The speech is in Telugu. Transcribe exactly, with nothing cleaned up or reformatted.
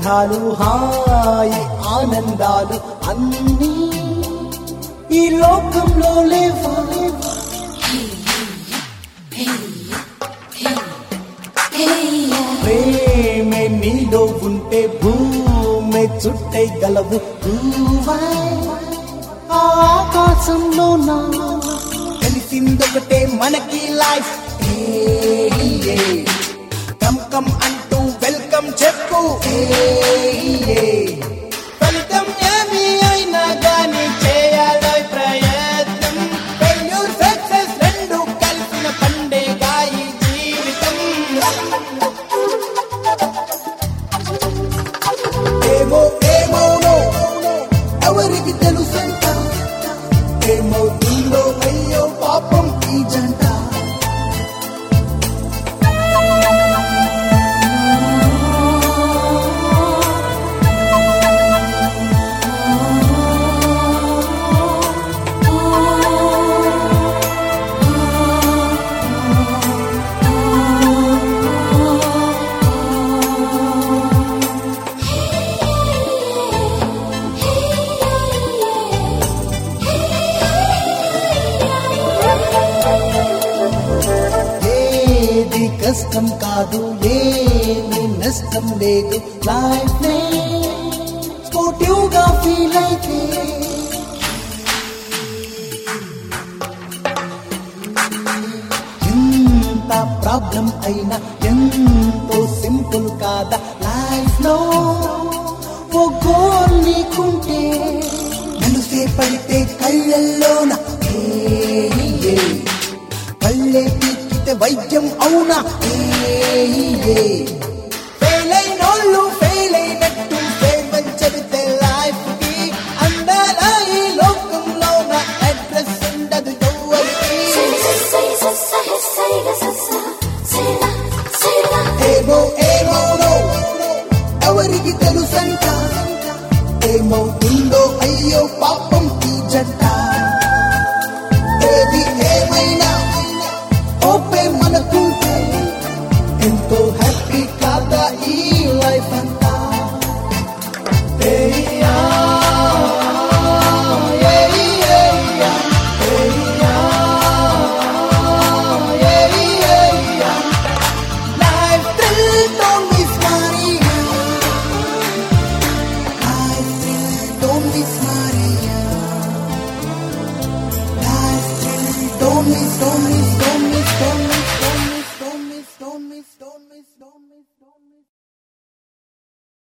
బంధాలు హాయి ఆనందాలు అన్నీ ఈ లోకంలో లేవా ప్రేమే నీలో ఉంటే భూమి చుట్టై గలవు ఆకాశంలో నా తెలిసిందొకటే మనకి లైఫ్ కమ్ కమ్ అంటూ వెల్కమ్ చెప్పు ఫలితం ఏమి అయినా గాని చేయాలో ప్రయత్నం ఫెయిల్యూర్ సక్సెస్ రెండు కలిసిన పండేగా ఈ జీవితం ఏమో ఏమోనో ఎవరికి తెలుసంట ఏమవుతుందో అయ్యో పాపం ఈ జంట కష్టం కాదు ఏమి నష్టం లేదు లైఫ్ నే స్పోర్టివ్ గా ఫీల్ అయితే ఎంత ప్రాబ్లం అయినా ఎంతో సింపుల్ కాదా లైఫ్ లో ఓ గోల్ నీకుంటే మనసే పడితే కళ్ళల్లోన కళ్ళే వైద్యం అవునా